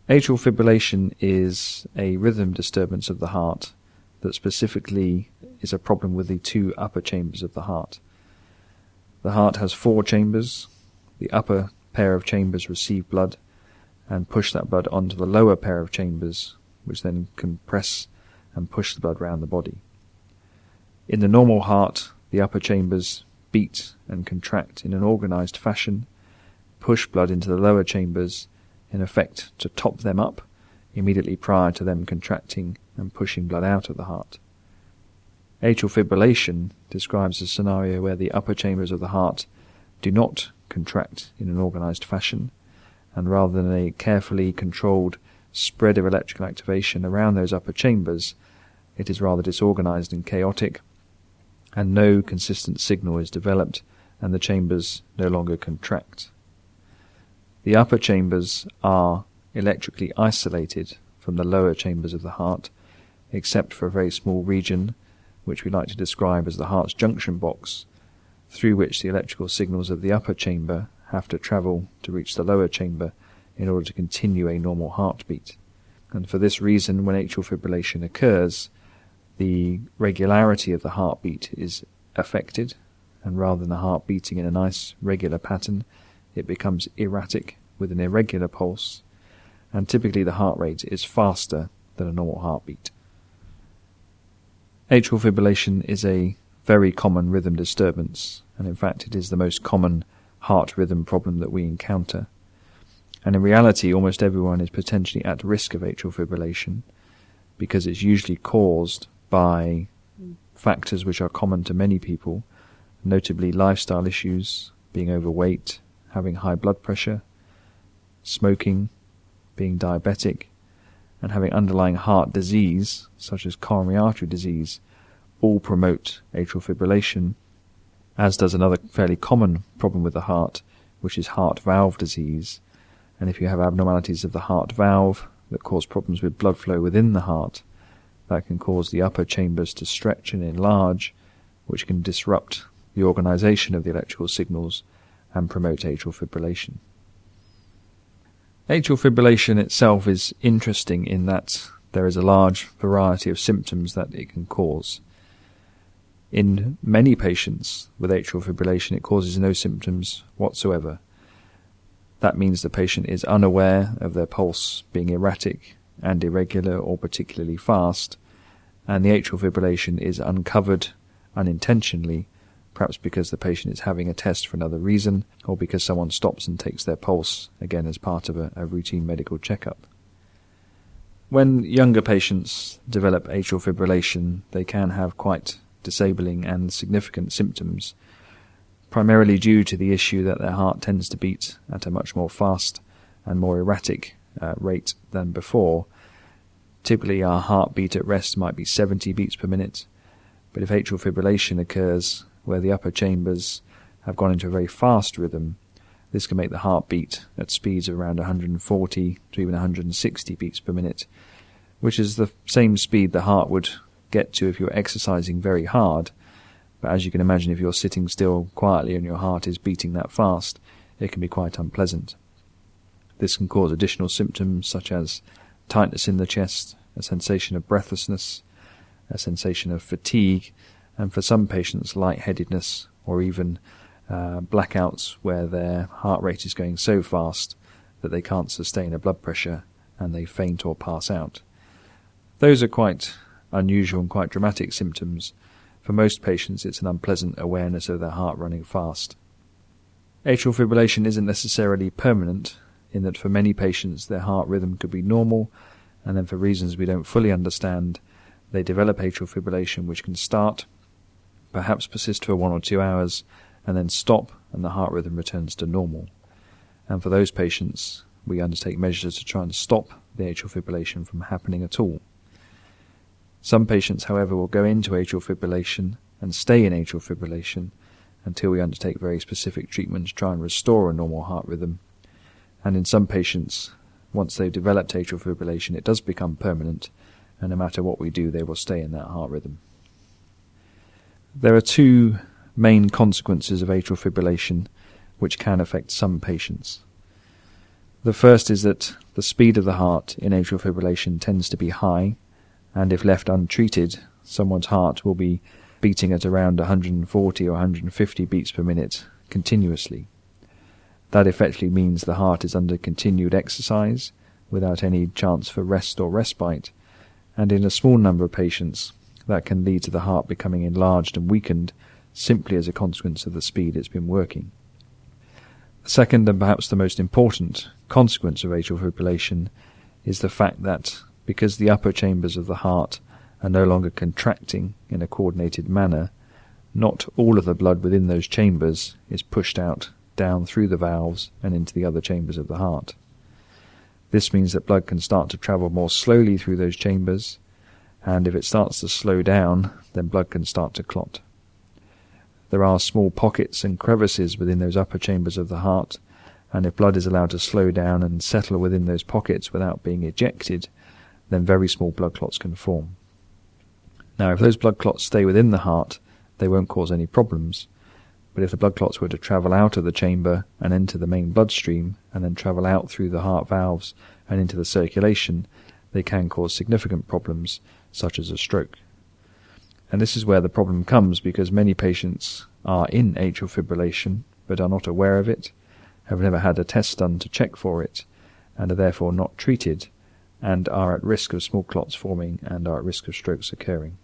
Atrial fibrillation is a rhythm disturbance of the heart that specifically is a problem with the two upper chambers of the heart. The heart has 4 chambers. The upper pair of chambers receive blood and push that blood onto the lower pair of chambers, which then compress and push the blood around the body. In the normal heart, the upper chambers beat and contract in an organized fashion, push blood into the lower chambers, in effect to top them up immediately prior to them contracting and pushing blood out of the heart. Atrial fibrillation describes a scenario where the upper chambers of the heart do not contract in an organized fashion, and rather than a carefully controlled spread of electrical activation around those upper chambers, it is rather disorganized and chaotic, and no consistent signal is developed, and the chambers no longer contract. The upper chambers are electrically isolated from the lower chambers of the heart, except for a very small region, which we like to describe as the heart's junction box, through which the electrical signals of the upper chamber have to travel to reach the lower chamber in order to continue a normal heartbeat. And for this reason, when atrial fibrillation occurs, the regularity of the heartbeat is affected, and rather than the heart beating in a nice regular pattern, it becomes erratic with an irregular pulse, and typically the heart rate is faster than a normal heartbeat. Atrial fibrillation is a very common rhythm disturbance, and in fact it is the most common heart rhythm problem that we encounter. And in reality, almost everyone is potentially at risk of atrial fibrillation, because it's usually caused by factors which are common to many people, notably lifestyle issues, being overweight, having high blood pressure, smoking, being diabetic, and having underlying heart disease, such as coronary artery disease, all promote atrial fibrillation, as does another fairly common problem with the heart, which is heart valve disease. And if you have abnormalities of the heart valve that cause problems with blood flow within the heart, that can cause the upper chambers to stretch and enlarge, which can disrupt the organization of the electrical signals and promote atrial fibrillation. Atrial fibrillation itself is interesting in that there is a large variety of symptoms that it can cause. In many patients with atrial fibrillation, it causes no symptoms whatsoever. That means the patient is unaware of their pulse being erratic and irregular or particularly fast, and the atrial fibrillation is uncovered unintentionally, perhaps because the patient is having a test for another reason, or because someone stops and takes their pulse, again as part of a routine medical checkup. When younger patients develop atrial fibrillation, they can have quite disabling and significant symptoms, primarily due to the issue that their heart tends to beat at a much more fast and more erratic rate than before. Typically our heartbeat at rest might be 70 beats per minute, but if atrial fibrillation occurs where the upper chambers have gone into a very fast rhythm, this can make the heart beat at speeds of around 140 to even 160 beats per minute, which is the same speed the heart would get to if you're exercising very hard. But as you can imagine, if you're sitting still quietly and your heart is beating that fast, it can be quite unpleasant. This can cause additional symptoms such as tightness in the chest, a sensation of breathlessness, a sensation of fatigue, and for some patients lightheadedness or even blackouts where their heart rate is going so fast that they can't sustain a blood pressure and they faint or pass out. Those are quite unusual and quite dramatic symptoms. For most patients, it's an unpleasant awareness of their heart running fast. Atrial fibrillation isn't necessarily permanent, in that for many patients their heart rhythm could be normal, and then for reasons we don't fully understand, they develop atrial fibrillation which can start, perhaps persist for 1 or 2 hours, and then stop, and the heart rhythm returns to normal. And for those patients, we undertake measures to try and stop the atrial fibrillation from happening at all. Some patients, however, will go into atrial fibrillation and stay in atrial fibrillation until we undertake very specific treatment to try and restore a normal heart rhythm. And in some patients, once they've developed atrial fibrillation, it does become permanent, and no matter what we do, they will stay in that heart rhythm. There are 2 main consequences of atrial fibrillation which can affect some patients. The first is that the speed of the heart in atrial fibrillation tends to be high, and if left untreated, someone's heart will be beating at around 140 or 150 beats per minute continuously. That effectively means the heart is under continued exercise without any chance for rest or respite, and in a small number of patients that can lead to the heart becoming enlarged and weakened simply as a consequence of the speed it's been working. The second and perhaps the most important consequence of atrial fibrillation is the fact that because the upper chambers of the heart are no longer contracting in a coordinated manner, not all of the blood within those chambers is pushed out down through the valves and into the other chambers of the heart. This means that blood can start to travel more slowly through those chambers, and if it starts to slow down, then blood can start to clot. There are small pockets and crevices within those upper chambers of the heart, and if blood is allowed to slow down and settle within those pockets without being ejected, then very small blood clots can form. Now, if those blood clots stay within the heart, they won't cause any problems, but if the blood clots were to travel out of the chamber and enter the main bloodstream, and then travel out through the heart valves and into the circulation, they can cause significant problems, such as a stroke. And this is where the problem comes, because many patients are in atrial fibrillation but are not aware of it, have never had a test done to check for it, and are therefore not treated, and are at risk of small clots forming and are at risk of strokes occurring.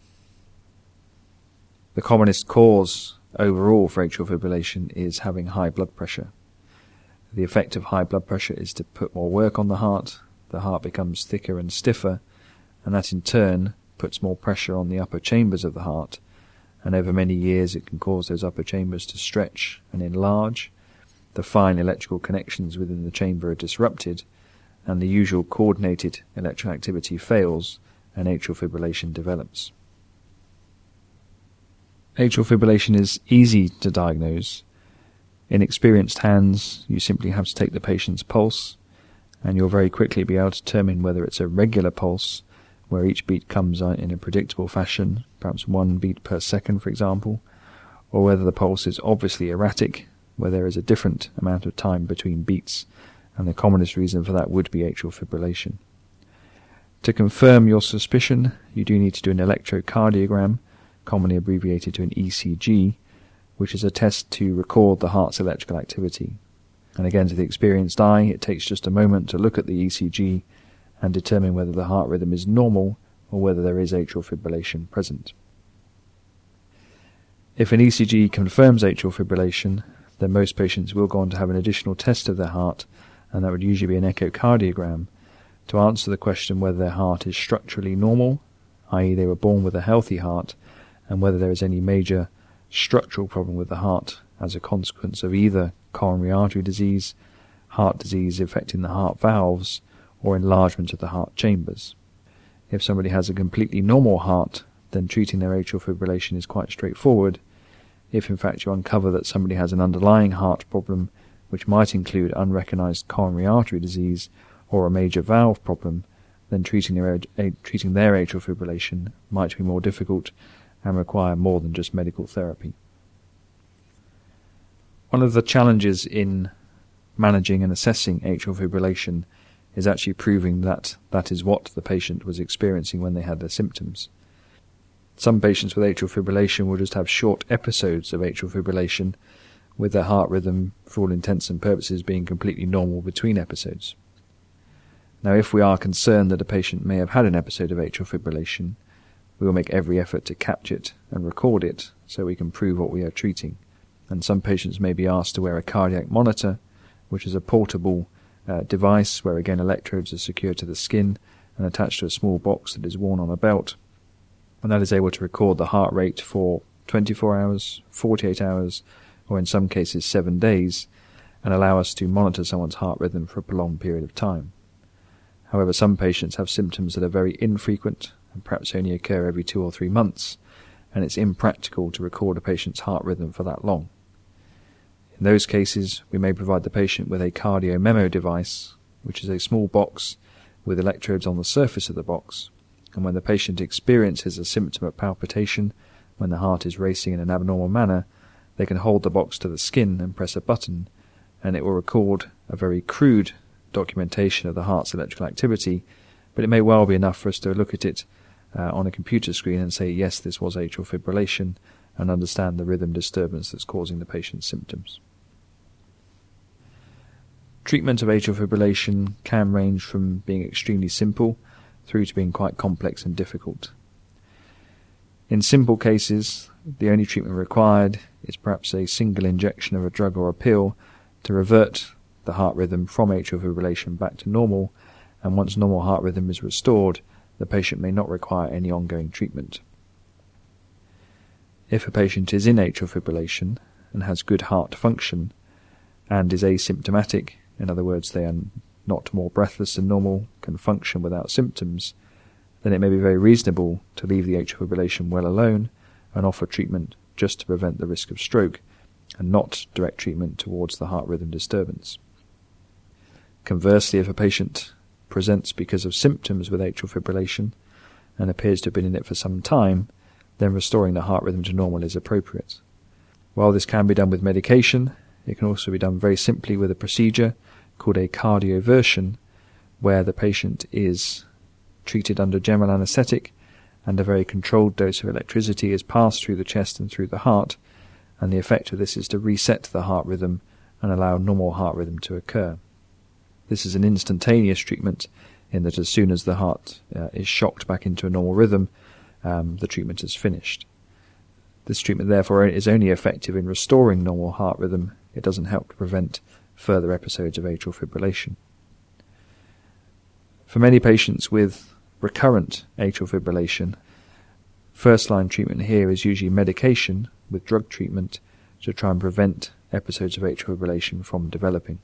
The commonest cause overall for atrial fibrillation is having high blood pressure. The effect of high blood pressure is to put more work on the heart becomes thicker and stiffer, and that in turn puts more pressure on the upper chambers of the heart, and over many years it can cause those upper chambers to stretch and enlarge. The fine electrical connections within the chamber are disrupted, and the usual coordinated electrical activity fails, and atrial fibrillation develops. Atrial fibrillation is easy to diagnose. In experienced hands, you simply have to take the patient's pulse, and you'll very quickly be able to determine whether it's a regular pulse, where each beat comes in a predictable fashion, perhaps 1 beat per second, for example, or whether the pulse is obviously erratic, where there is a different amount of time between beats, and the commonest reason for that would be atrial fibrillation. To confirm your suspicion, you do need to do an electrocardiogram, commonly abbreviated to an ECG, which is a test to record the heart's electrical activity. And again, to the experienced eye, it takes just a moment to look at the ECG and determine whether the heart rhythm is normal or whether there is atrial fibrillation present. If an ECG confirms atrial fibrillation, then most patients will go on to have an additional test of their heart, and that would usually be an echocardiogram, to answer the question whether their heart is structurally normal, i.e. they were born with a healthy heart, and whether there is any major structural problem with the heart as a consequence of either coronary artery disease, heart disease affecting the heart valves, or enlargement of the heart chambers. If somebody has a completely normal heart, then treating their atrial fibrillation is quite straightforward. If in fact you uncover that somebody has an underlying heart problem, which might include unrecognized coronary artery disease or a major valve problem, then treating their atrial fibrillation might be more difficult and require more than just medical therapy. One of the challenges in managing and assessing atrial fibrillation is actually proving that that is what the patient was experiencing when they had their symptoms. Some patients with atrial fibrillation will just have short episodes of atrial fibrillation, with their heart rhythm, for all intents and purposes, being completely normal between episodes. Now, if we are concerned that a patient may have had an episode of atrial fibrillation, we will make every effort to capture it and record it so we can prove what we are treating. And some patients may be asked to wear a cardiac monitor, which is a portable device where again electrodes are secured to the skin and attached to a small box that is worn on a belt, and that is able to record the heart rate for 24 hours, 48 hours, or in some cases 7 days, and allow us to monitor someone's heart rhythm for a prolonged period of time. However, some patients have symptoms that are very infrequent and perhaps only occur every 2 or 3 months, and it's impractical to record a patient's heart rhythm for that long. In those cases, we may provide the patient with a cardio memo device, which is a small box with electrodes on the surface of the box, and when the patient experiences a symptom of palpitation, when the heart is racing in an abnormal manner, they can hold the box to the skin and press a button, and it will record a very crude documentation of the heart's electrical activity, but it may well be enough for us to look at it on a computer screen and say, yes, this was atrial fibrillation, and understand the rhythm disturbance that's causing the patient's symptoms. Treatment of atrial fibrillation can range from being extremely simple through to being quite complex and difficult. In simple cases, the only treatment required is perhaps a single injection of a drug or a pill to revert the heart rhythm from atrial fibrillation back to normal, and once normal heart rhythm is restored, the patient may not require any ongoing treatment. If a patient is in atrial fibrillation and has good heart function and is asymptomatic, in other words, they are not more breathless than normal, can function without symptoms, then it may be very reasonable to leave the atrial fibrillation well alone and offer treatment just to prevent the risk of stroke, and not direct treatment towards the heart rhythm disturbance. Conversely, if a patient presents because of symptoms with atrial fibrillation and appears to have been in it for some time, then restoring the heart rhythm to normal is appropriate. While this can be done with medication, it can also be done very simply with a procedure called a cardioversion, where the patient is treated under general anaesthetic and a very controlled dose of electricity is passed through the chest and through the heart, and the effect of this is to reset the heart rhythm and allow normal heart rhythm to occur. This is an instantaneous treatment in that as soon as the heart is shocked back into a normal rhythm, the treatment is finished. This treatment therefore is only effective in restoring normal heart rhythm. It doesn't help to prevent further episodes of atrial fibrillation. For many patients with recurrent atrial fibrillation, first-line treatment here is usually medication with drug treatment to try and prevent episodes of atrial fibrillation from developing.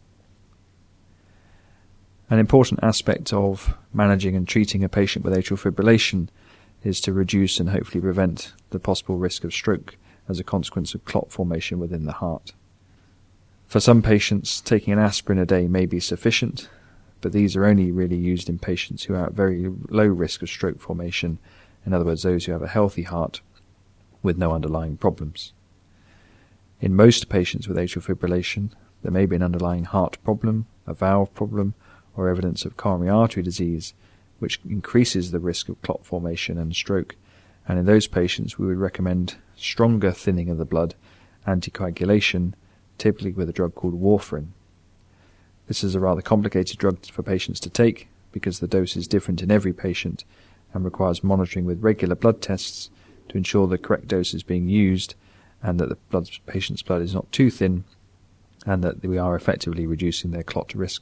An important aspect of managing and treating a patient with atrial fibrillation is to reduce and hopefully prevent the possible risk of stroke as a consequence of clot formation within the heart. For some patients, taking an aspirin a day may be sufficient, but these are only really used in patients who are at very low risk of stroke formation, in other words, those who have a healthy heart with no underlying problems. In most patients with atrial fibrillation, there may be an underlying heart problem, a valve problem, or evidence of coronary artery disease, which increases the risk of clot formation and stroke, and in those patients we would recommend stronger thinning of the blood, anticoagulation, typically with a drug called warfarin. This is a rather complicated drug for patients to take because the dose is different in every patient and requires monitoring with regular blood tests to ensure the correct dose is being used and that the patient's blood is not too thin and that we are effectively reducing their clot risk.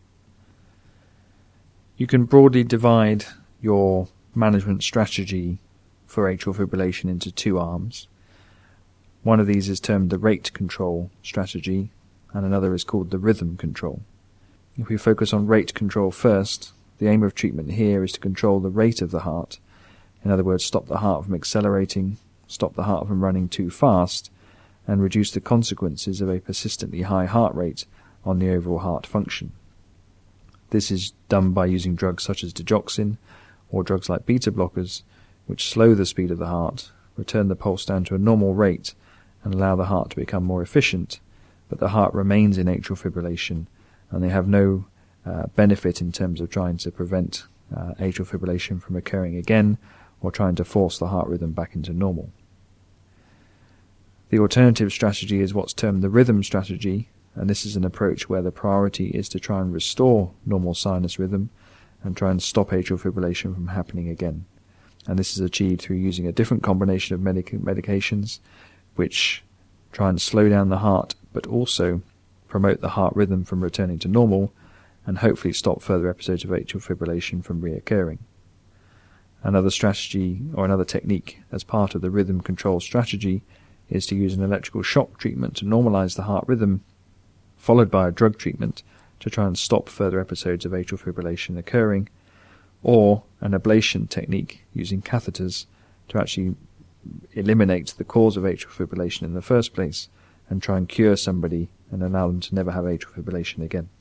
You can broadly divide your management strategy for atrial fibrillation into two arms. One of these is termed the rate control strategy, and another is called the rhythm control. If we focus on rate control first, the aim of treatment here is to control the rate of the heart. In other words, stop the heart from accelerating, stop the heart from running too fast, and reduce the consequences of a persistently high heart rate on the overall heart function. This is done by using drugs such as digoxin or drugs like beta blockers, which slow the speed of the heart, return the pulse down to a normal rate, and allow the heart to become more efficient, but the heart remains in atrial fibrillation, and they have no benefit in terms of trying to prevent atrial fibrillation from occurring again or trying to force the heart rhythm back into normal. The alternative strategy is what's termed the rhythm strategy, and this is an approach where the priority is to try and restore normal sinus rhythm and try and stop atrial fibrillation from happening again. And this is achieved through using a different combination of medications which try and slow down the heart but also promote the heart rhythm from returning to normal and hopefully stop further episodes of atrial fibrillation from reoccurring. Another strategy or another technique as part of the rhythm control strategy is to use an electrical shock treatment to normalize the heart rhythm, followed by a drug treatment to try and stop further episodes of atrial fibrillation occurring, or an ablation technique using catheters to actually eliminate the cause of atrial fibrillation in the first place and try and cure somebody and allow them to never have atrial fibrillation again.